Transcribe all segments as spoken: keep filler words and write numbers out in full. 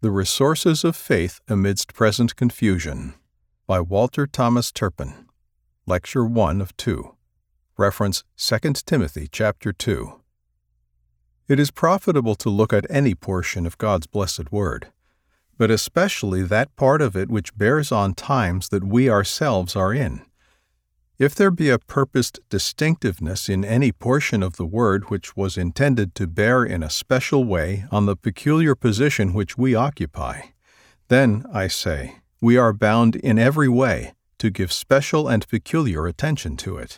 The Resources of Faith Amidst Present Confusion by Walter Thomas Turpin. Lecture one of two. Reference Second Timothy chapter two. It is profitable to look at any portion of God's blessed Word, but especially that part of it which bears on times that we ourselves are in. If there be a purposed distinctiveness in any portion of the Word which was intended to bear in a special way on the peculiar position which we occupy, then, I say, we are bound in every way to give special and peculiar attention to it.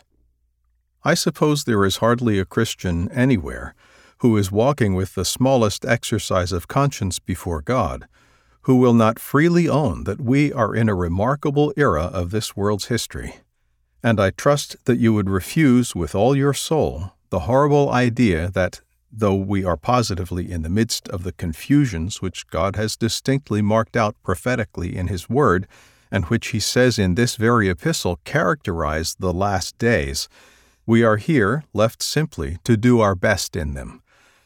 I suppose there is hardly a Christian anywhere who is walking with the smallest exercise of conscience before God, who will not freely own that we are in a remarkable era of this world's history. And I trust that you would refuse with all your soul the horrible idea that, though we are positively in the midst of the confusions which God has distinctly marked out prophetically in His Word, and which He says in this very epistle characterize the last days, we are here left simply to do our best in them.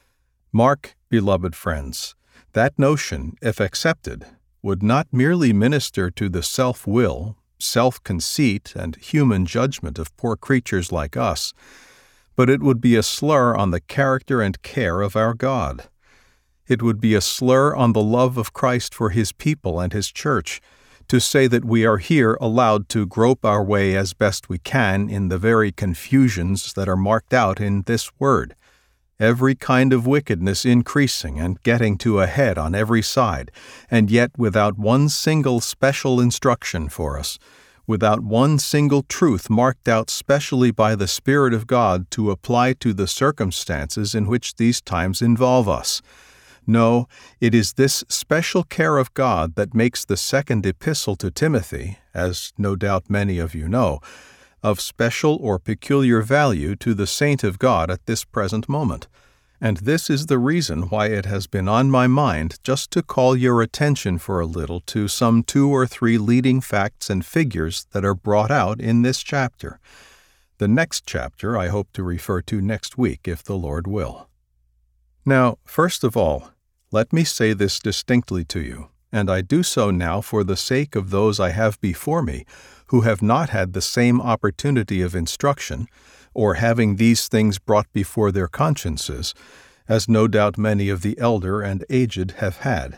Mark, beloved friends, that notion, if accepted, would not merely minister to the self-will, self-conceit, and human judgment of poor creatures like us, but it would be a slur on the character and care of our God. It would be a slur on the love of Christ for His people and His church, to say that we are here allowed to grope our way as best we can in the very confusions that are marked out in this Word, every kind of wickedness increasing and getting to a head on every side, and yet without one single special instruction for us, without one single truth marked out specially by the Spirit of God to apply to the circumstances in which these times involve us. No, it is this special care of God that makes the second epistle to Timothy, as no doubt many of you know, of special or peculiar value to the saint of God at this present moment. And this is the reason why it has been on my mind just to call your attention for a little to some two or three leading facts and figures that are brought out in this chapter. The next chapter I hope to refer to next week, if the Lord will. Now, first of all, let me say this distinctly to you, and I do so now for the sake of those I have before me, who have not had the same opportunity of instruction, or having these things brought before their consciences, as no doubt many of the elder and aged have had.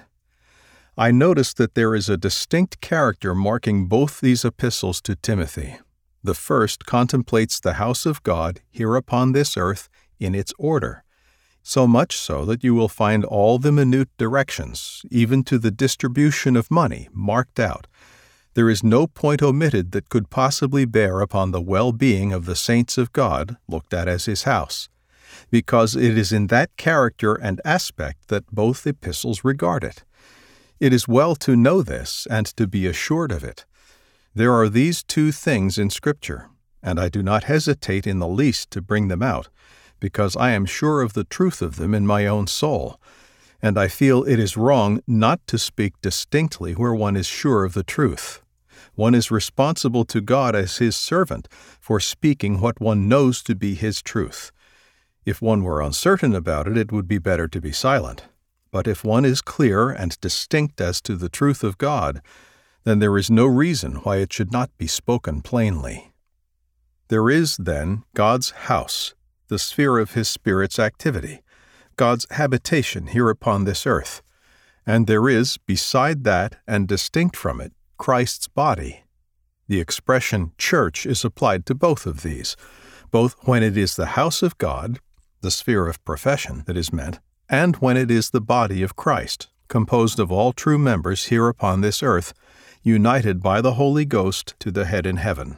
I notice that there is a distinct character marking both these epistles to Timothy. The first contemplates the house of God here upon this earth in its order, so much so that you will find all the minute directions, even to the distribution of money, marked out. There is no point omitted that could possibly bear upon the well-being of the saints of God, looked at as His house, because it is in that character and aspect that both epistles regard it. It is well to know this and to be assured of it. There are these two things in Scripture, and I do not hesitate in the least to bring them out, because I am sure of the truth of them in my own soul, and I feel it is wrong not to speak distinctly where one is sure of the truth. One is responsible to God as His servant for speaking what one knows to be His truth. If one were uncertain about it, it would be better to be silent. But if one is clear and distinct as to the truth of God, then there is no reason why it should not be spoken plainly. There is, then, God's house, the sphere of His Spirit's activity, God's habitation here upon this earth, and there is, beside that and distinct from it, Christ's body. The expression church is applied to both of these, both when it is the house of God, the sphere of profession that is meant, and when it is the body of Christ, composed of all true members here upon this earth, united by the Holy Ghost to the head in heaven.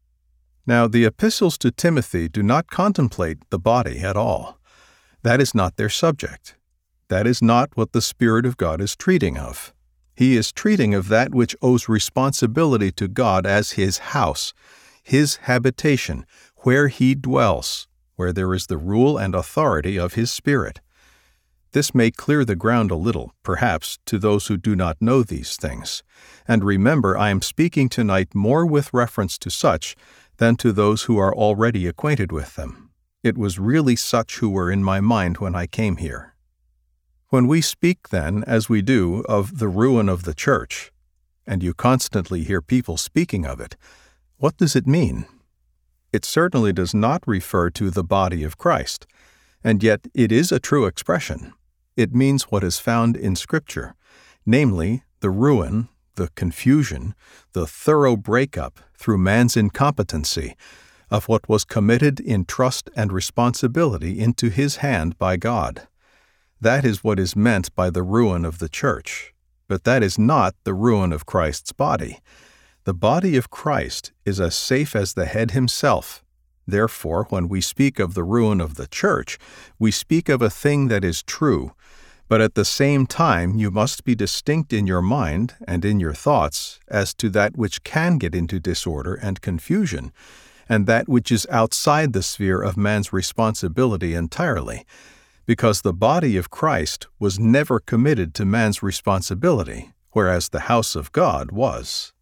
Now, the epistles to Timothy do not contemplate the body at all. That is not their subject. That is not what the Spirit of God is treating of. He is treating of that which owes responsibility to God as His house, His habitation, where He dwells, where there is the rule and authority of His Spirit. This may clear the ground a little, perhaps, to those who do not know these things. And remember, I am speaking tonight more with reference to such than to those who are already acquainted with them. It was really such who were in my mind when I came here. When we speak, then, as we do, of the ruin of the church, and you constantly hear people speaking of it, what does it mean? It certainly does not refer to the body of Christ, and yet it is a true expression. It means what is found in Scripture, namely, the ruin, the confusion, the thorough breakup through man's incompetency of what was committed in trust and responsibility into his hand by God. That is what is meant by the ruin of the church, but that is not the ruin of Christ's body. The body of Christ is as safe as the head himself. Therefore, when we speak of the ruin of the church, we speak of a thing that is true, but at the same time you must be distinct in your mind and in your thoughts as to that which can get into disorder and confusion, and that which is outside the sphere of man's responsibility entirely, because the body of Christ was never committed to man's responsibility, whereas the house of God was.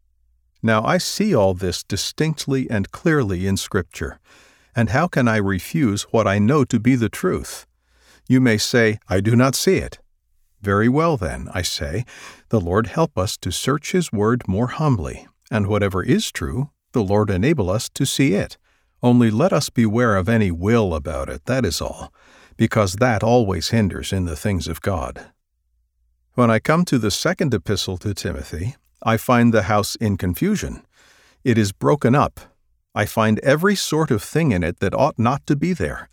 Now I see all this distinctly and clearly in Scripture, and how can I refuse what I know to be the truth? You may say, I do not see it. Very well then, I say, the Lord help us to search His Word more humbly, and whatever is true, the Lord enable us to see it. Only let us beware of any will about it, that is all, because that always hinders in the things of God. When I come to the second epistle to Timothy, I find the house in confusion. It is broken up. I find every sort of thing in it that ought not to be there.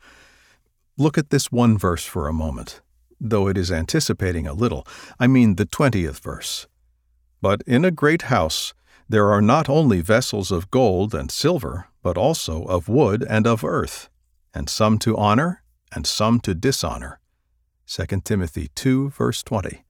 Look at this one verse for a moment, though it is anticipating a little. I mean the twentieth verse. But in a great house there are not only vessels of gold and silver, but also of wood and of earth, and some to honor, and some to dishonor. Second Timothy two, verse twenty.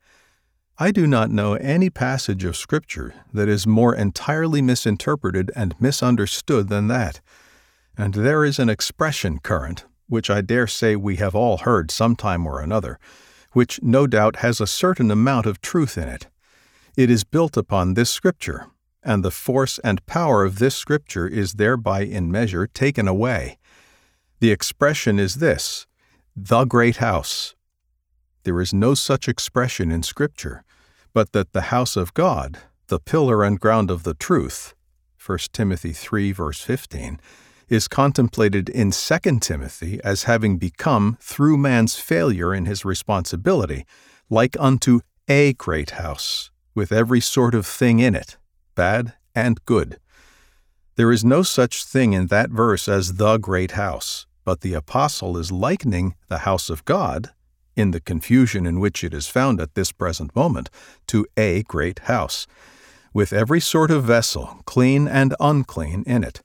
I do not know any passage of Scripture that is more entirely misinterpreted and misunderstood than that, and there is an expression current, which I dare say we have all heard some time or another, which no doubt has a certain amount of truth in it. It is built upon this Scripture, and the force and power of this Scripture is thereby in measure taken away. The expression is this: the great house. There is no such expression in Scripture, but that the house of God, the pillar and ground of the truth, First Timothy three, verse fifteen, is contemplated in Second Timothy as having become, through man's failure in his responsibility, like unto a great house, with every sort of thing in it, bad and good. There is no such thing in that verse as the great house, but the apostle is likening the house of God, in the confusion in which it is found at this present moment, to a great house, with every sort of vessel, clean and unclean, in it.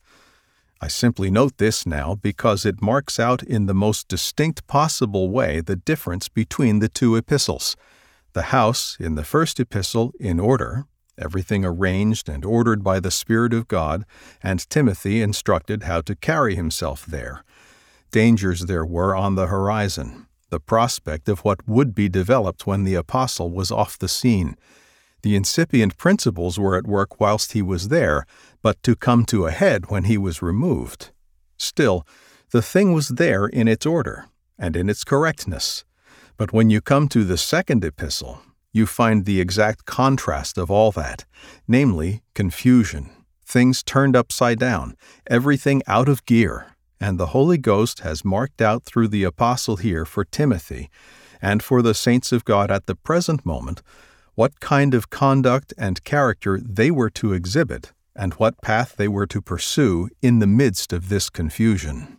I simply note this now because it marks out in the most distinct possible way the difference between the two epistles. The house, in the first epistle, in order, everything arranged and ordered by the Spirit of God, and Timothy instructed how to carry himself there. Dangers there were on the horizon, the prospect of what would be developed when the apostle was off the scene. The incipient principles were at work whilst he was there, but to come to a head when he was removed. Still, the thing was there in its order and in its correctness. But when you come to the second epistle, you find the exact contrast of all that, namely, confusion, things turned upside down, everything out of gear. And the Holy Ghost has marked out through the apostle here for Timothy, and for the saints of God at the present moment, what kind of conduct and character they were to exhibit, and what path they were to pursue in the midst of this confusion.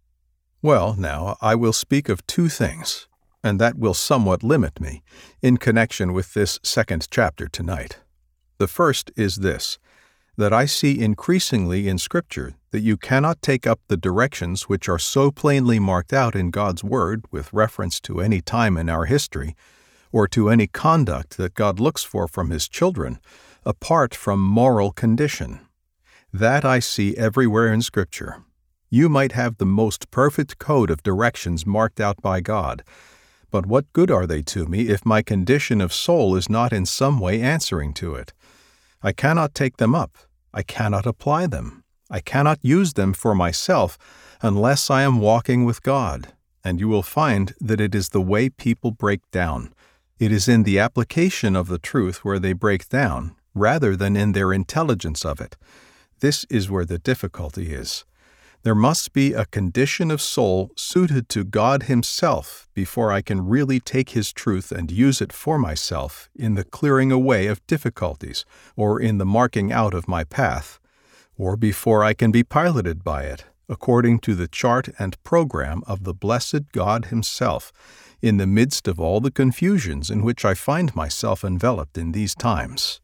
Well, now, I will speak of two things, and that will somewhat limit me, in connection with this second chapter tonight. The first is this: that I see increasingly in Scripture that you cannot take up the directions which are so plainly marked out in God's Word with reference to any time in our history, or to any conduct that God looks for from His children, apart from moral condition. That I see everywhere in Scripture. You might have the most perfect code of directions marked out by God, but what good are they to me if my condition of soul is not in some way answering to it? I cannot take them up. I cannot apply them. I cannot use them for myself unless I am walking with God, and you will find that it is the way people break down. It is in the application of the truth where they break down, rather than in their intelligence of it. This is where the difficulty is. There must be a condition of soul suited to God Himself before I can really take His truth and use it for myself in the clearing away of difficulties, or in the marking out of my path, or before I can be piloted by it, according to the chart and program of the blessed God Himself, in the midst of all the confusions in which I find myself enveloped in these times.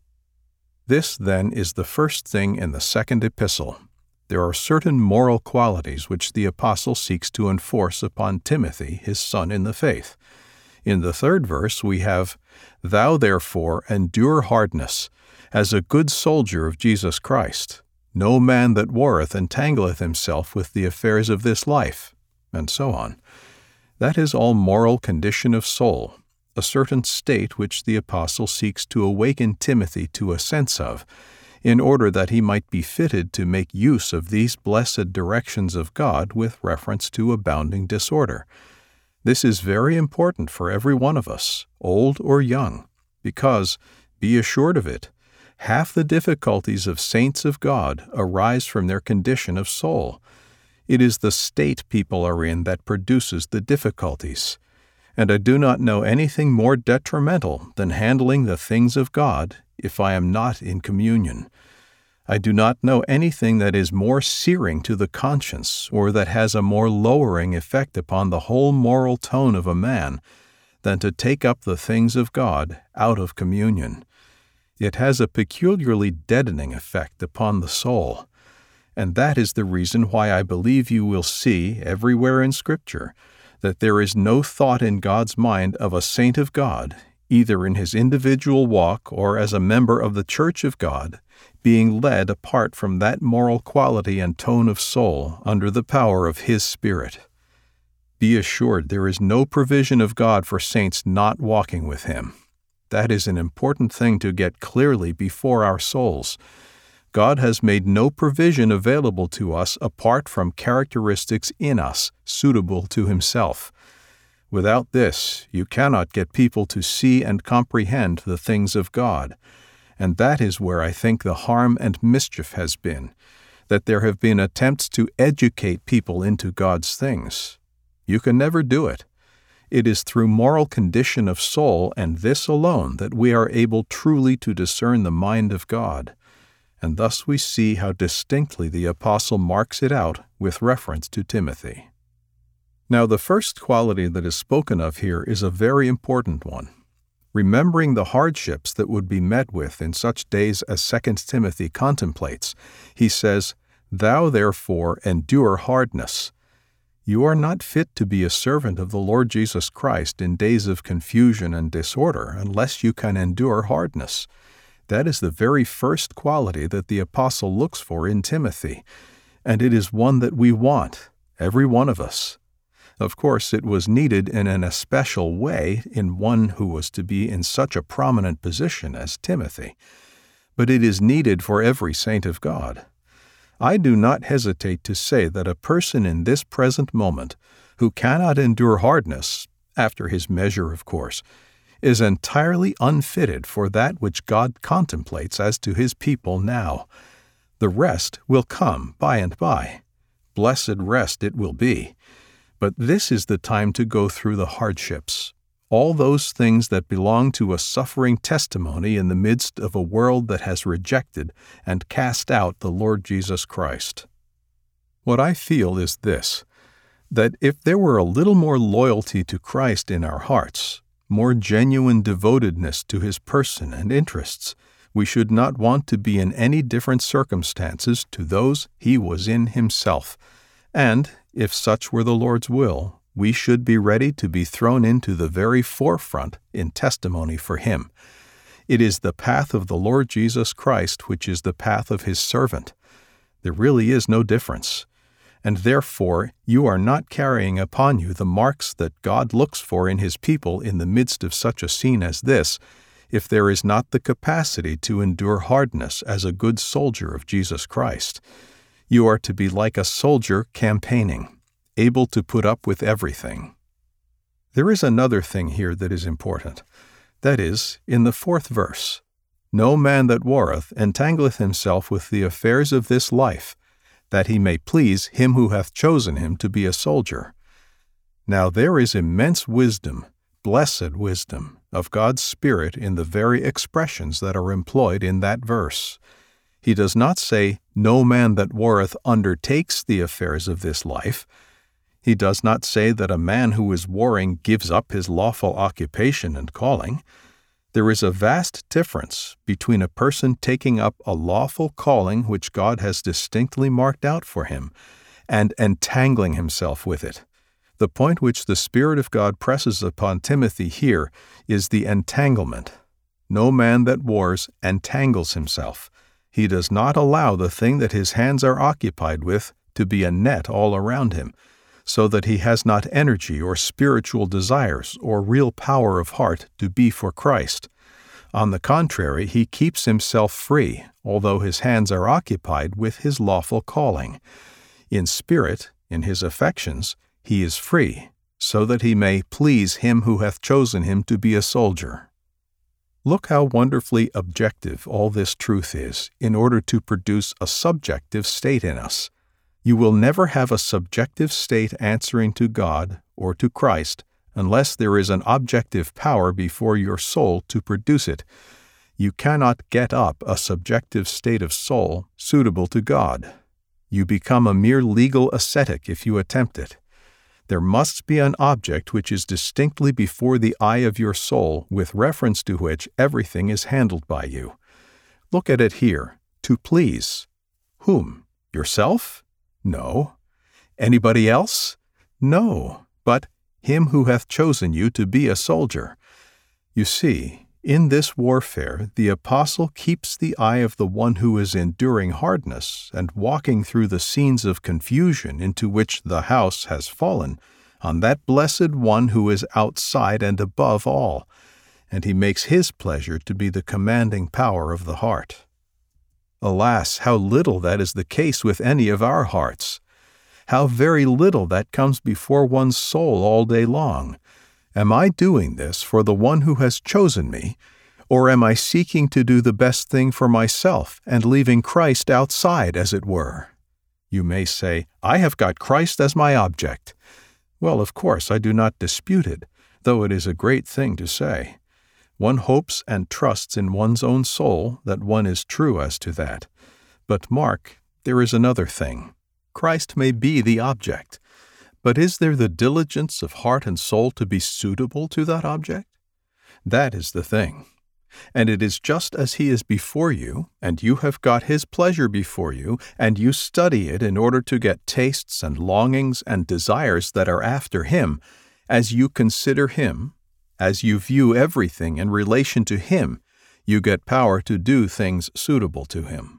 This, then, is the first thing in the second epistle. There are certain moral qualities which the apostle seeks to enforce upon Timothy, his son in the faith. In the third verse we have, "Thou therefore endure hardness, as a good soldier of Jesus Christ. No man that warreth entangleth himself with the affairs of this life," and so on. That is all moral condition of soul, a certain state which the apostle seeks to awaken Timothy to a sense of, in order that he might be fitted to make use of these blessed directions of God with reference to abounding disorder. This is very important for every one of us, old or young, because, be assured of it, half the difficulties of saints of God arise from their condition of soul. It is the state people are in that produces the difficulties. And I do not know anything more detrimental than handling the things of God if I am not in communion. I do not know anything that is more searing to the conscience or that has a more lowering effect upon the whole moral tone of a man than to take up the things of God out of communion. It has a peculiarly deadening effect upon the soul, and that is the reason why I believe you will see everywhere in Scripture that there is no thought in God's mind of a saint of God, either in his individual walk or as a member of the Church of God, being led apart from that moral quality and tone of soul under the power of His Spirit. Be assured there is no provision of God for saints not walking with Him. That is an important thing to get clearly before our souls. God has made no provision available to us apart from characteristics in us suitable to Himself. Without this, you cannot get people to see and comprehend the things of God. And that is where I think the harm and mischief has been, that there have been attempts to educate people into God's things. You can never do it. It is through moral condition of soul and this alone that we are able truly to discern the mind of God. And thus we see how distinctly the apostle marks it out with reference to Timothy. Now, the first quality that is spoken of here is a very important one. Remembering the hardships that would be met with in such days as Second Timothy contemplates, he says, "Thou therefore endure hardness." You are not fit to be a servant of the Lord Jesus Christ in days of confusion and disorder unless you can endure hardness. That is the very first quality that the apostle looks for in Timothy, and it is one that we want, every one of us. Of course, it was needed in an especial way in one who was to be in such a prominent position as Timothy, but it is needed for every saint of God. I do not hesitate to say that a person in this present moment who cannot endure hardness, after his measure, of course, is entirely unfitted for that which God contemplates as to His people now. The rest will come by and by. Blessed rest it will be. But this is the time to go through the hardships, all those things that belong to a suffering testimony in the midst of a world that has rejected and cast out the Lord Jesus Christ. What I feel is this, that if there were a little more loyalty to Christ in our hearts, more genuine devotedness to His person and interests, we should not want to be in any different circumstances to those He was in Himself, and, if such were the Lord's will, we should be ready to be thrown into the very forefront in testimony for Him. It is the path of the Lord Jesus Christ which is the path of His servant. There really is no difference. And therefore you are not carrying upon you the marks that God looks for in His people in the midst of such a scene as this, if there is not the capacity to endure hardness as a good soldier of Jesus Christ. You are to be like a soldier campaigning. able to put up with everything. There is another thing here that is important. That is, in the fourth verse, "No man that warreth entangleth himself with the affairs of this life, that he may please him who hath chosen him to be a soldier." Now there is immense wisdom, blessed wisdom, of God's Spirit in the very expressions that are employed in that verse. He does not say, "No man that warreth undertakes the affairs of this life." He does not say that a man who is warring gives up his lawful occupation and calling. There is a vast difference between a person taking up a lawful calling which God has distinctly marked out for him, and entangling himself with it. The point which the Spirit of God presses upon Timothy here is the entanglement. No man that wars entangles himself. He does not allow the thing that his hands are occupied with to be a net all around him, so that he has not energy or spiritual desires or real power of heart to be for Christ. On the contrary, he keeps himself free, although his hands are occupied with his lawful calling. In spirit, in his affections, he is free, so that he may please him who hath chosen him to be a soldier. Look how wonderfully objective all this truth is in order to produce a subjective state in us. You will never have a subjective state answering to God or to Christ unless there is an objective power before your soul to produce it. You cannot get up a subjective state of soul suitable to God. You become a mere legal ascetic if you attempt it. There must be an object which is distinctly before the eye of your soul with reference to which everything is handled by you. Look at it here. To please. Whom? Yourself? No. Anybody else? No, but him who hath chosen you to be a soldier. You see, in this warfare the apostle keeps the eye of the one who is enduring hardness and walking through the scenes of confusion into which the house has fallen, on that blessed one who is outside and above all, and he makes his pleasure to be the commanding power of the heart. Alas, how little that is the case with any of our hearts! How very little that comes before one's soul all day long! Am I doing this for the one who has chosen me, or am I seeking to do the best thing for myself and leaving Christ outside, as it were? You may say, "I have got Christ as my object." Well, of course, I do not dispute it, though it is a great thing to say. One hopes and trusts in one's own soul that one is true as to that. But mark, there is another thing. Christ may be the object, but is there the diligence of heart and soul to be suitable to that object? That is the thing. And it is just as he is before you, and you have got his pleasure before you, and you study it in order to get tastes and longings and desires that are after him, as you consider him, as you view everything in relation to him, you get power to do things suitable to him.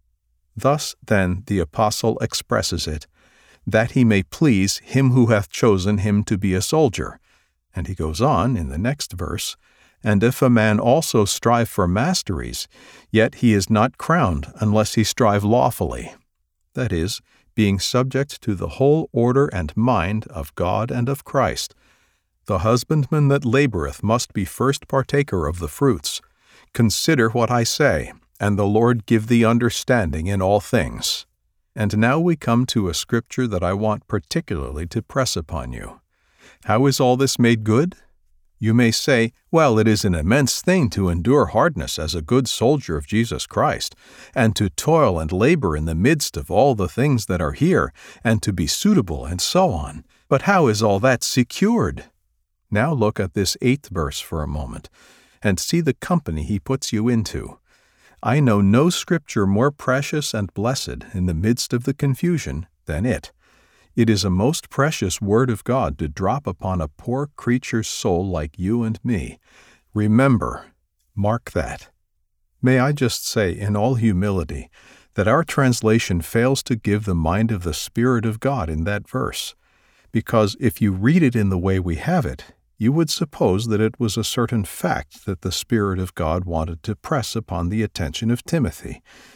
Thus, then, the apostle expresses it, that he may please him who hath chosen him to be a soldier. And he goes on in the next verse, "And if a man also strive for masteries, yet he is not crowned unless he strive lawfully," that is, being subject to the whole order and mind of God and of Christ. The husbandman that laboreth must be first partaker of the fruits. Consider what I say, and the Lord give thee understanding in all things. And now we come to a scripture that I want particularly to press upon you. How is all this made good? You may say, well, it is an immense thing to endure hardness as a good soldier of Jesus Christ, and to toil and labor in the midst of all the things that are here, and to be suitable, and so on. But how is all that secured? Now look at this eighth verse for a moment, and see the company he puts you into. I know no scripture more precious and blessed in the midst of the confusion than it. It is a most precious word of God to drop upon a poor creature's soul like you and me. Remember, mark that. May I just say in all humility that our translation fails to give the mind of the Spirit of God in that verse, because if you read it in the way we have it, you would suppose that it was a certain fact that the Spirit of God wanted to press upon the attention of Timothy.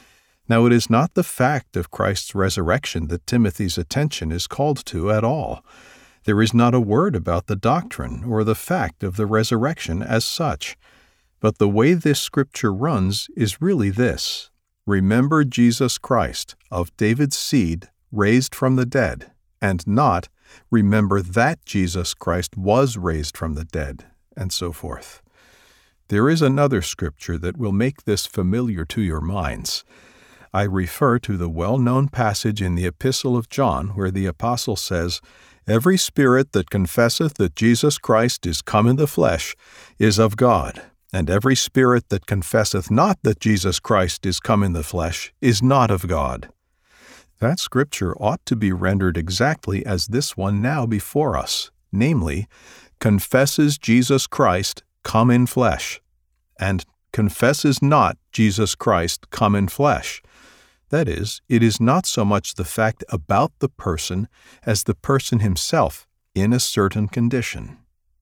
Now it is not the fact of Christ's resurrection that Timothy's attention is called to at all. There is not a word about the doctrine or the fact of the resurrection as such. But the way this scripture runs is really this: remember Jesus Christ, of David's seed, raised from the dead, and not remember that Jesus Christ was raised from the dead, and so forth. There is another scripture that will make this familiar to your minds. I refer to the well-known passage in the Epistle of John where the Apostle says, "Every spirit that confesseth that Jesus Christ is come in the flesh is of God, and every spirit that confesseth not that Jesus Christ is come in the flesh is not of God." That scripture ought to be rendered exactly as this one now before us, namely, confesses Jesus Christ come in flesh, and confesses not Jesus Christ come in flesh. That is, it is not so much the fact about the person as the person himself in a certain condition.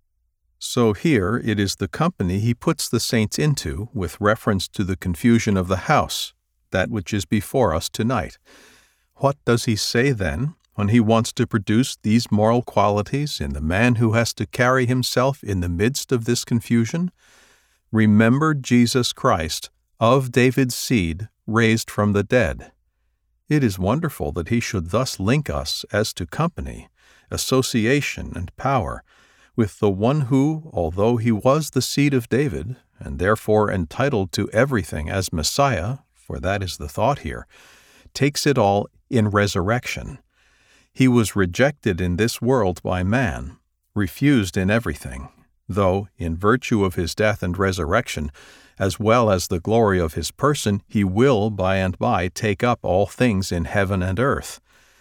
So here it is the company he puts the saints into with reference to the confusion of the house, that which is before us tonight. What does he say then when he wants to produce these moral qualities in the man who has to carry himself in the midst of this confusion? Remember Jesus Christ, of David's seed, raised from the dead. It is wonderful that he should thus link us as to company, association, and power with the one who, although he was the seed of David, and therefore entitled to everything as Messiah, for that is the thought here, takes it all in resurrection. He was rejected in this world by man, refused in everything, though, in virtue of his death and resurrection, as well as the glory of his person, he will by and by take up all things in heaven and earth.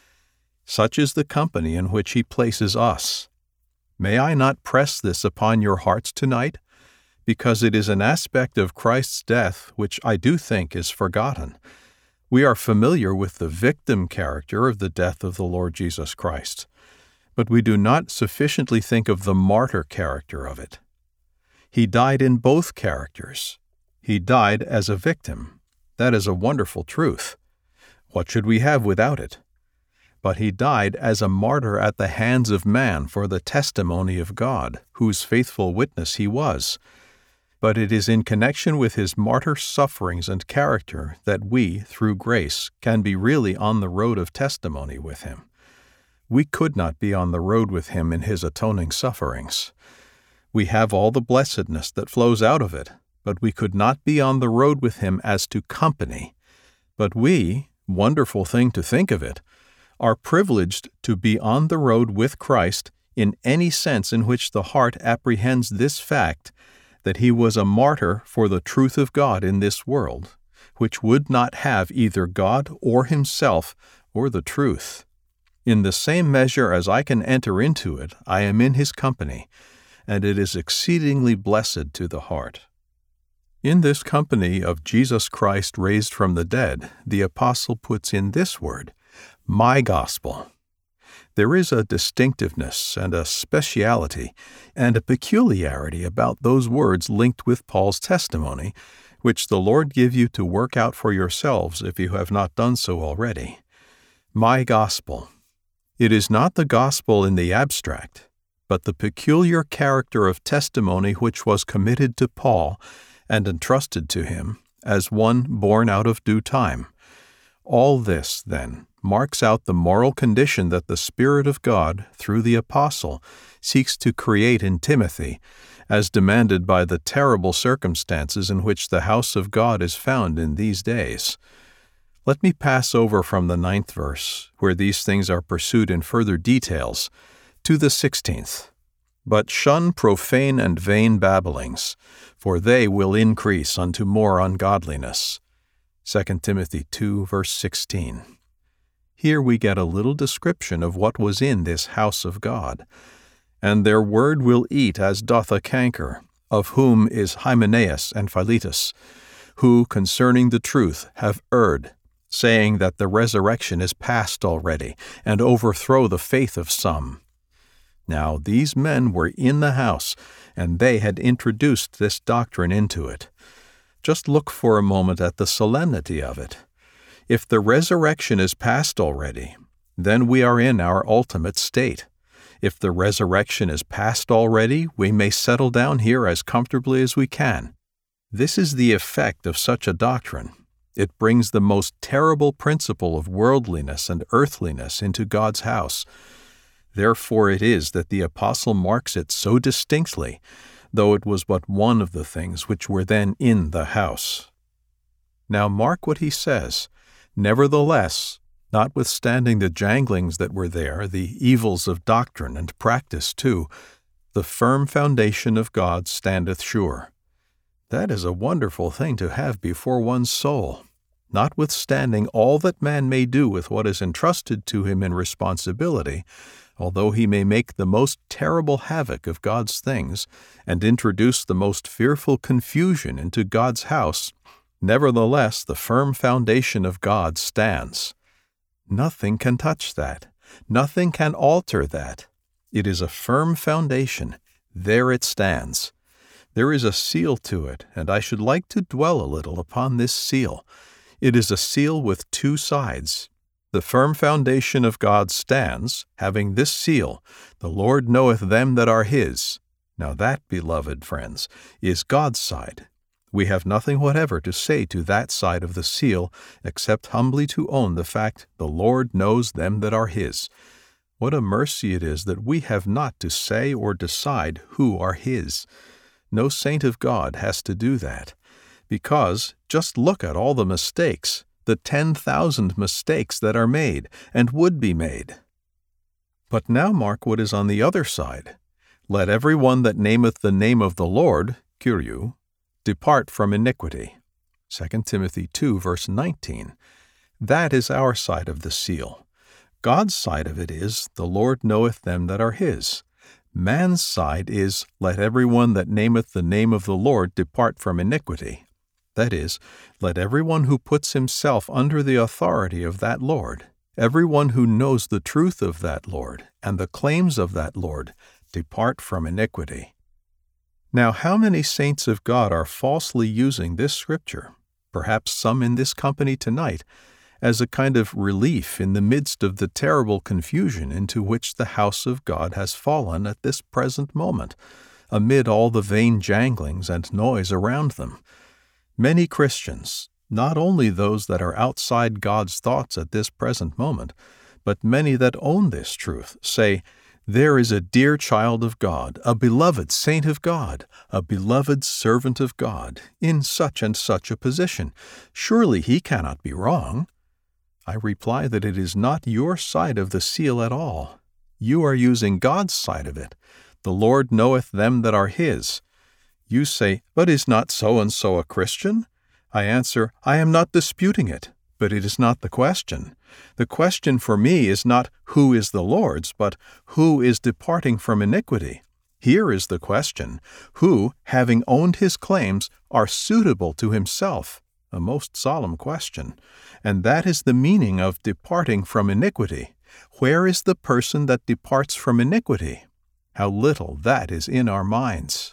Such is the company in which he places us. May I not press this upon your hearts tonight? Because it is an aspect of Christ's death which I do think is forgotten. We are familiar with the victim character of the death of the Lord Jesus Christ, but we do not sufficiently think of the martyr character of it. He died in both characters. He died as a victim. That is a wonderful truth. What should we have without it? But he died as a martyr at the hands of man for the testimony of God, whose faithful witness he was. But it is in connection with his martyr sufferings and character that we, through grace, can be really on the road of testimony with him. We could not be on the road with him in his atoning sufferings. We have all the blessedness that flows out of it, but we could not be on the road with him as to company. But we, wonderful thing to think of it, are privileged to be on the road with Christ in any sense in which the heart apprehends this fact, that he was a martyr for the truth of God in this world, which would not have either God or himself or the truth. In the same measure as I can enter into it, I am in his company, and it is exceedingly blessed to the heart. In this company of Jesus Christ raised from the dead, the apostle puts in this word, my gospel. There is a distinctiveness and a speciality and a peculiarity about those words linked with Paul's testimony, which the Lord give you to work out for yourselves if you have not done so already. My gospel. It is not the gospel in the abstract, but the peculiar character of testimony which was committed to Paul and entrusted to him as one born out of due time. All this, then, marks out the moral condition that the Spirit of God, through the apostle, seeks to create in Timothy, as demanded by the terrible circumstances in which the house of God is found in these days. Let me pass over from the ninth verse, where these things are pursued in further details, to the sixteenth. But shun profane and vain babblings, for they will increase unto more ungodliness. Second Timothy two, verse sixteen. Here we get a little description of what was in this house of God. And their word will eat as doth a canker, of whom is Hymenaeus and Philetus, who concerning the truth have erred, saying that the resurrection is past already, and overthrow the faith of some. Now these men were in the house, and they had introduced this doctrine into it. Just look for a moment at the solemnity of it. If the resurrection is past already, then we are in our ultimate state. If the resurrection is past already, we may settle down here as comfortably as we can. This is the effect of such a doctrine. It brings the most terrible principle of worldliness and earthliness into God's house. Therefore it is that the apostle marks it so distinctly, though it was but one of the things which were then in the house. Now mark what he says. Nevertheless, notwithstanding the janglings that were there, the evils of doctrine and practice too, the firm foundation of God standeth sure. That is a wonderful thing to have before one's soul. Notwithstanding all that man may do with what is entrusted to him in responsibility, although he may make the most terrible havoc of God's things and introduce the most fearful confusion into God's house, nevertheless the firm foundation of God stands. Nothing can touch that. Nothing can alter that. It is a firm foundation. There it stands. There is a seal to it, and I should like to dwell a little upon this seal. It is a seal with two sides. The firm foundation of God stands, having this seal, the Lord knoweth them that are his. Now that, beloved friends, is God's side. We have nothing whatever to say to that side of the seal, except humbly to own the fact the Lord knows them that are his. What a mercy it is that we have not to say or decide who are his. No saint of God has to do that, because just look at all the mistakes, the ten thousand mistakes that are made and would be made. But now mark what is on the other side. Let every one that nameth the name of the Lord, Kyriou, depart from iniquity. Second Timothy two, verse nineteen. That is our side of the seal. God's side of it is, the Lord knoweth them that are his. Man's side is, let every one that nameth the name of the Lord depart from iniquity. That is, let every one who puts himself under the authority of that Lord, every one who knows the truth of that Lord and the claims of that Lord, depart from iniquity. Now, how many saints of God are falsely using this scripture, perhaps some in this company tonight, as a kind of relief in the midst of the terrible confusion into which the house of God has fallen at this present moment, amid all the vain janglings and noise around them. Many Christians, not only those that are outside God's thoughts at this present moment, but many that own this truth, say, there is a dear child of God, a beloved saint of God, a beloved servant of God, in such and such a position. Surely he cannot be wrong. I reply that it is not your side of the seal at all. You are using God's side of it. The Lord knoweth them that are his. You say, but is not so-and-so a Christian? I answer, I am not disputing it, but it is not the question. The question for me is not who is the Lord's, but who is departing from iniquity. Here is the question, who, having owned his claims, are suitable to himself. A most solemn question. And that is the meaning of departing from iniquity. Where is the person that departs from iniquity? How little that is in our minds.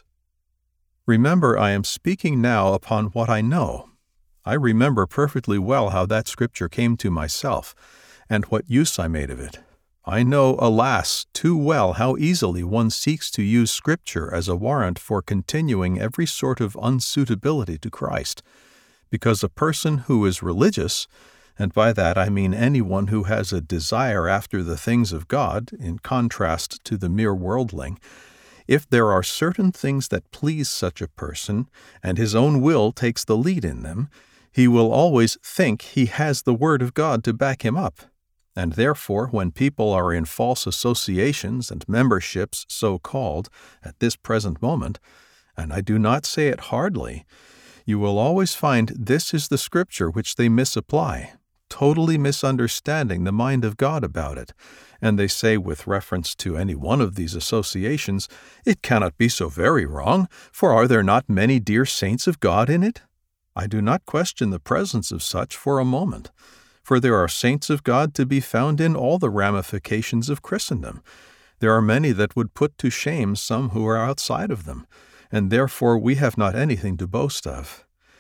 Remember, I am speaking now upon what I know. I remember perfectly well how that scripture came to myself, and what use I made of it. I know, alas, too well how easily one seeks to use scripture as a warrant for continuing every sort of unsuitability to Christ, because a person who is religious, and by that I mean anyone who has a desire after the things of God, in contrast to the mere worldling, if there are certain things that please such a person, and his own will takes the lead in them, he will always think he has the Word of God to back him up. And therefore, when people are in false associations and memberships so-called at this present moment, and I do not say it hardly, you will always find this is the scripture which they misapply, totally misunderstanding the mind of God about it. And they say with reference to any one of these associations, it cannot be so very wrong, for are there not many dear saints of God in it? I do not question the presence of such for a moment, for there are saints of God to be found in all the ramifications of Christendom. There are many that would put to shame some who are outside of them, and therefore we have not anything to boast of.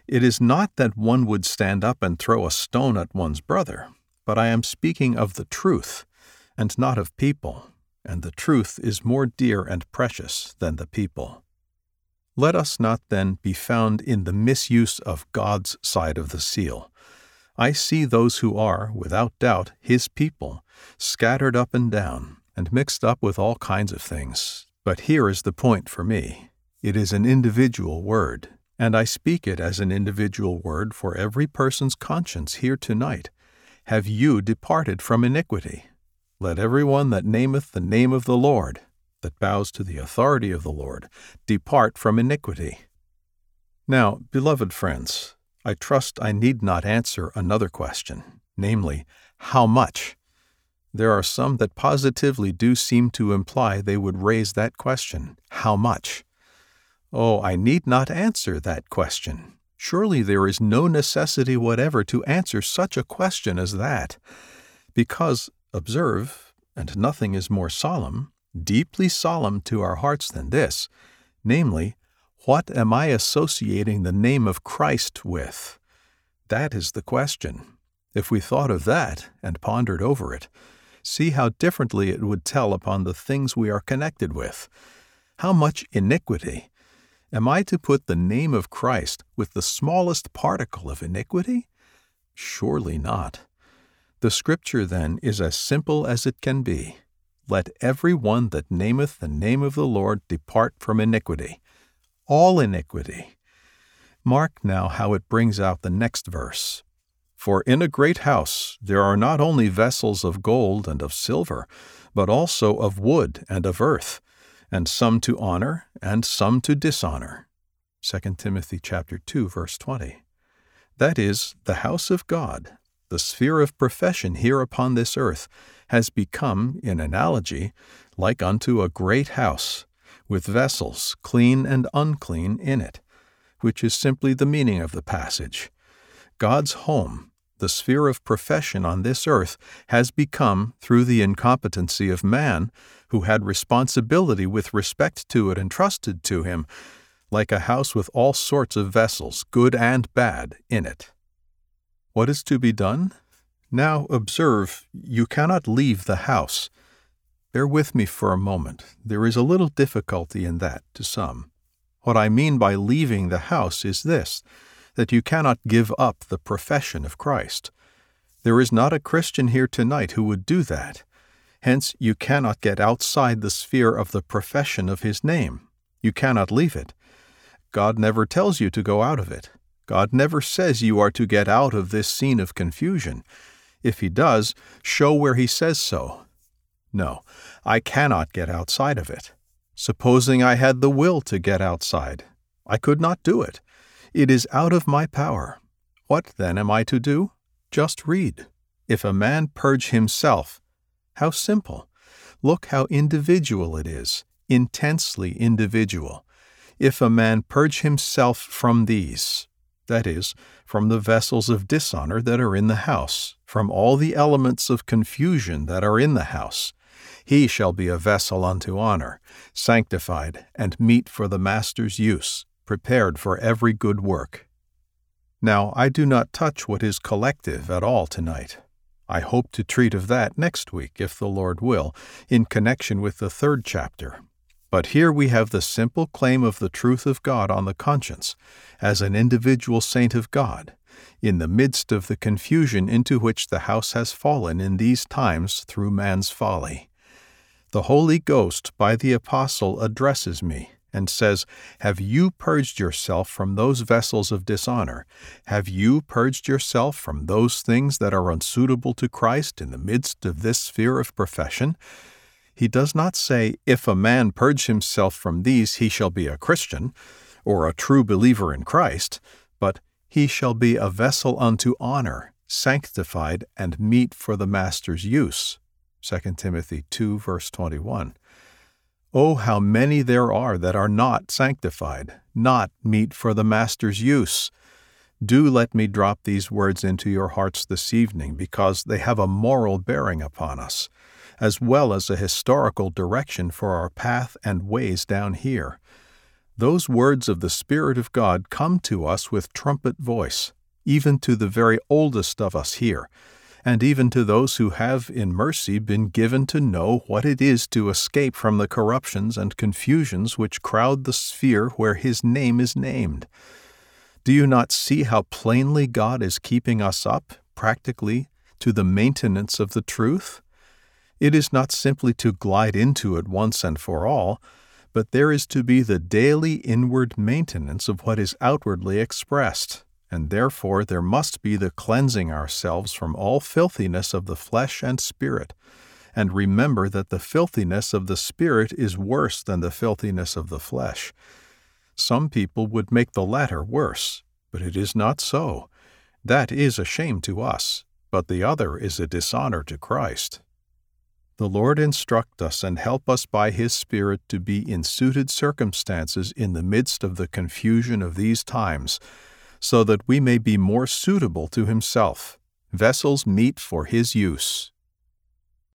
It is not that one would stand up and throw a stone at one's brother, but I am speaking of the truth, and not of people, and the truth is more dear and precious than the people. Let us not then be found in the misuse of God's side of the seal. I see those who are, without doubt, His people, scattered up and down, and mixed up with all kinds of things. But here is the point for me. It is an individual word, and I speak it as an individual word for every person's conscience here tonight. Have you departed from iniquity? Let every one that nameth the name of the Lord, that bows to the authority of the Lord, depart from iniquity. Now, beloved friends, I trust I need not answer another question, namely, how much? There are some that positively do seem to imply they would raise that question, how much? Oh, I need not answer that question. Surely there is no necessity whatever to answer such a question as that, because, observe, and nothing is more solemn, deeply solemn to our hearts than this, namely, what am I associating the name of Christ with? That is the question. If we thought of that and pondered over it, see how differently it would tell upon the things we are connected with. How much iniquity? Am I to put the name of Christ with the smallest particle of iniquity? Surely not. The Scripture, then, is as simple as it can be. Let every one that nameth the name of the Lord depart from iniquity. All iniquity. Mark now how it brings out the next verse. For in a great house there are not only vessels of gold and of silver, but also of wood and of earth, and some to honor and some to dishonor. Second Timothy chapter two, verse twenty. That is, the house of God, the sphere of profession here upon this earth, has become, in analogy, like unto a great house, with vessels, clean and unclean, in it, which is simply the meaning of the passage. God's home, the sphere of profession on this earth, has become, through the incompetency of man, who had responsibility with respect to it entrusted to him, like a house with all sorts of vessels, good and bad, in it. What is to be done? Now observe, you cannot leave the house. Bear with me for a moment. There is a little difficulty in that to some. What I mean by leaving the house is this, that you cannot give up the profession of Christ. There is not a Christian here tonight who would do that. Hence, you cannot get outside the sphere of the profession of His name. You cannot leave it. God never tells you to go out of it. God never says you are to get out of this scene of confusion. If He does, show where He says so. No, I cannot get outside of it. Supposing I had the will to get outside, I could not do it. It is out of my power. What then am I to do? Just read. If a man purge himself, how simple. Look how individual it is, intensely individual. If a man purge himself from these, that is, from the vessels of dishonor that are in the house, from all the elements of confusion that are in the house, he shall be a vessel unto honor, sanctified, and meet for the master's use, prepared for every good work. Now, I do not touch what is collective at all tonight. I hope to treat of that next week, if the Lord will, in connection with the third chapter. But here we have the simple claim of the truth of God on the conscience, as an individual saint of God, in the midst of the confusion into which the house has fallen in these times through man's folly. The Holy Ghost by the Apostle addresses me, and says, Have you purged yourself from those vessels of dishonor? Have you purged yourself from those things that are unsuitable to Christ in the midst of this sphere of profession? He does not say, If a man purge himself from these, he shall be a Christian, or a true believer in Christ, but he shall be a vessel unto honor, sanctified, and meet for the master's use. Second Timothy two, verse twenty-one. Oh, how many there are that are not sanctified, not meet for the master's use. Do let me drop these words into your hearts this evening, because they have a moral bearing upon us, as well as a historical direction for our path and ways down here. Those words of the Spirit of God come to us with trumpet voice, even to the very oldest of us here, and even to those who have in mercy been given to know what it is to escape from the corruptions and confusions which crowd the sphere where His name is named. Do you not see how plainly God is keeping us up, practically, to the maintenance of the truth? It is not simply to glide into it once and for all, but there is to be the daily inward maintenance of what is outwardly expressed, and therefore there must be the cleansing ourselves from all filthiness of the flesh and spirit, and remember that the filthiness of the spirit is worse than the filthiness of the flesh. Some people would make the latter worse, but it is not so. That is a shame to us, but the other is a dishonor to Christ. The Lord instruct us and help us by His Spirit to be in suited circumstances in the midst of the confusion of these times, so that we may be more suitable to Himself, vessels meet for His use,